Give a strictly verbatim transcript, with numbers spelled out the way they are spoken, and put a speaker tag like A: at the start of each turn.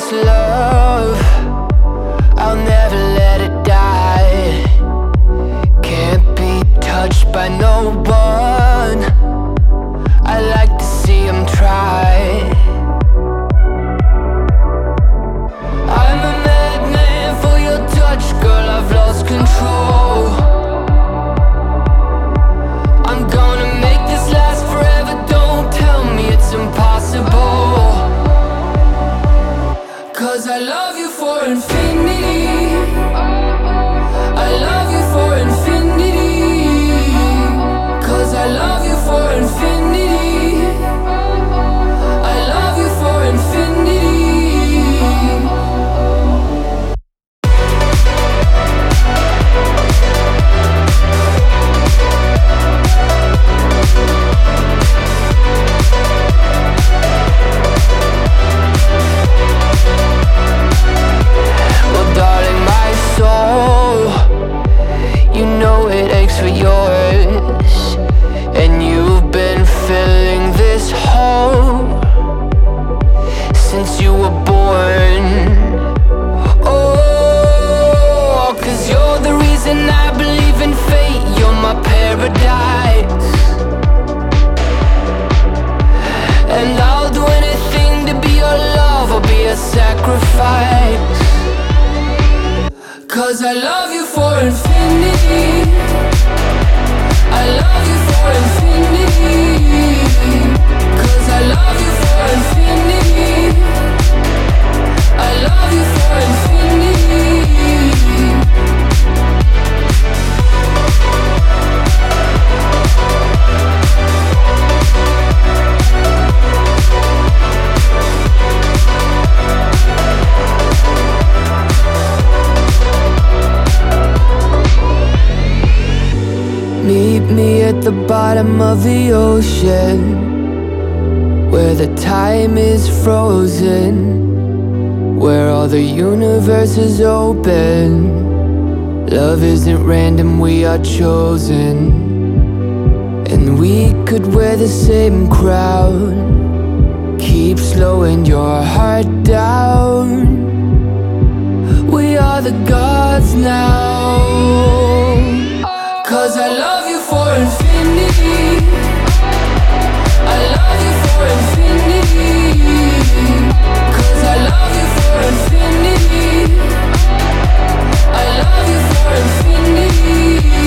A: this love, I'll never let it die. Can't be touched by no one. I like to see him try. I'm a madman for your touch, girl, I've lost control. I'm gonna make this last forever, don't tell me it's impossible. Cause I love you for infinity. I love you for infinity. Cause I love you for infinity. I love you for infinity. For yours, and you've been filling this hole since you were born. Oh, cause you're the reason I believe in fate. You're my paradise, and I'll do anything to be your love or be a sacrifice. Cause I love you for infinity. I love you for infinity. Cause I love you for infinity. I love you for infinity. Meet me at the bottom of the ocean, where the time is frozen, where all the universe is open. Love isn't random, we are chosen, and we could wear the same crown. Keep slowing your heart down. We are the gods now. Cause I love you for infinity. I love you for infinity. Cause I love you for infinity. I love you for infinity.